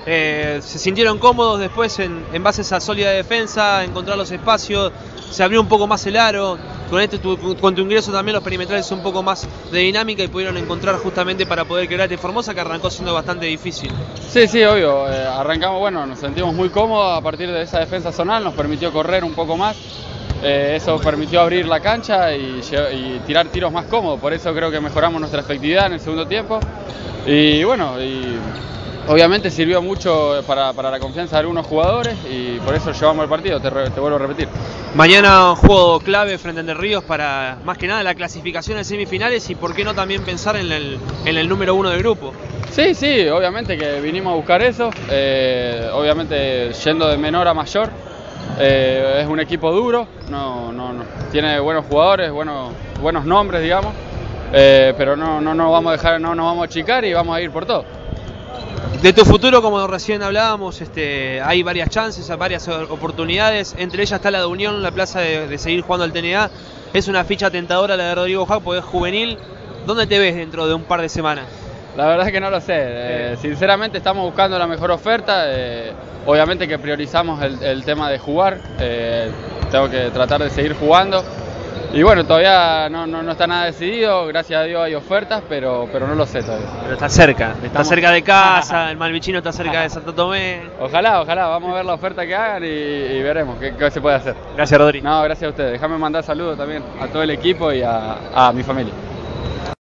se sintieron cómodos después en base a esa sólida defensa, encontrar los espacios, se abrió un poco más el aro. Con tu ingreso también los perimetrales un poco más de dinámica y pudieron encontrar justamente para poder quebrarte Formosa, que arrancó siendo bastante difícil. Sí, sí, obvio. Arrancamos, bueno, nos sentimos muy cómodos a partir de esa defensa zonal, nos permitió correr un poco más. Eso permitió abrir la cancha y tirar tiros más cómodos. Por eso creo que mejoramos nuestra efectividad en el segundo tiempo. Y bueno, obviamente sirvió mucho para la confianza de algunos jugadores y por eso llevamos el partido, te vuelvo a repetir. Mañana un juego clave frente a Entre Ríos para más que nada la clasificación en semifinales y por qué no también pensar en el número 1 del grupo. Sí, sí, obviamente que vinimos a buscar eso, obviamente yendo de menor a mayor. Es un equipo duro, tiene buenos jugadores, buenos nombres, digamos, pero no nos vamos a dejar, no nos vamos a achicar y vamos a ir por todo. De tu futuro, como recién hablábamos, hay varias chances, varias oportunidades, entre ellas está la de Unión, la plaza de seguir jugando al TNA. Es una ficha tentadora la de Rodrigo Jac, porque es juvenil. ¿Dónde te ves dentro de un par de semanas? La verdad es que no lo sé, sinceramente estamos buscando la mejor oferta, obviamente que priorizamos el tema de jugar, tengo que tratar de seguir jugando y bueno, todavía no está nada decidido, gracias a Dios hay ofertas, pero no lo sé todavía. Pero está cerca, está cerca de casa, el Malvichino está cerca de Santo Tomé. Ojalá, vamos a ver la oferta que hagan y veremos qué se puede hacer. Gracias, Rodri. No, gracias a ustedes, déjame mandar saludos también a todo el equipo y a mi familia.